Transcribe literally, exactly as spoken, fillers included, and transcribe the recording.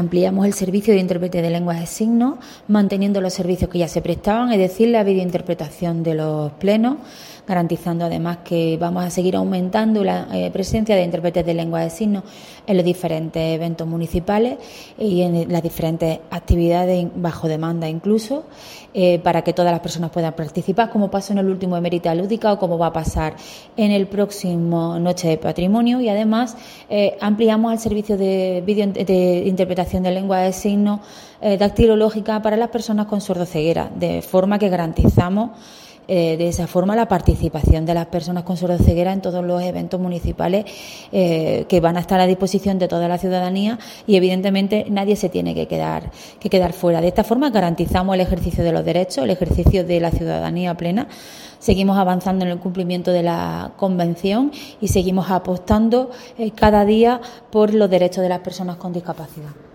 ampliamos el servicio de intérprete de lenguas de signos, manteniendo los servicios que ya se prestaban, es decir, la videointerpretación de los plenos, garantizando además que vamos a seguir aumentando la eh, presencia de intérpretes de lengua de signos en los diferentes eventos municipales y en las diferentes actividades bajo demanda incluso, eh, para que todas las personas puedan participar, como pasó en el último Emérita Lúdica o como va a pasar en el próximo Noche de Patrimonio. Y además eh, ampliamos el servicio de, video, de interpretación de lengua de signos eh, dactilológica para las personas con sordoceguera, de forma que garantizamos Eh, de esa forma la participación de las personas con sordoceguera en todos los eventos municipales eh, que van a estar a disposición de toda la ciudadanía, y evidentemente nadie se tiene que quedar, que quedar fuera. De esta forma garantizamos el ejercicio de los derechos, el ejercicio de la ciudadanía plena. Seguimos avanzando en el cumplimiento de la Convención y seguimos apostando eh, cada día por los derechos de las personas con discapacidad.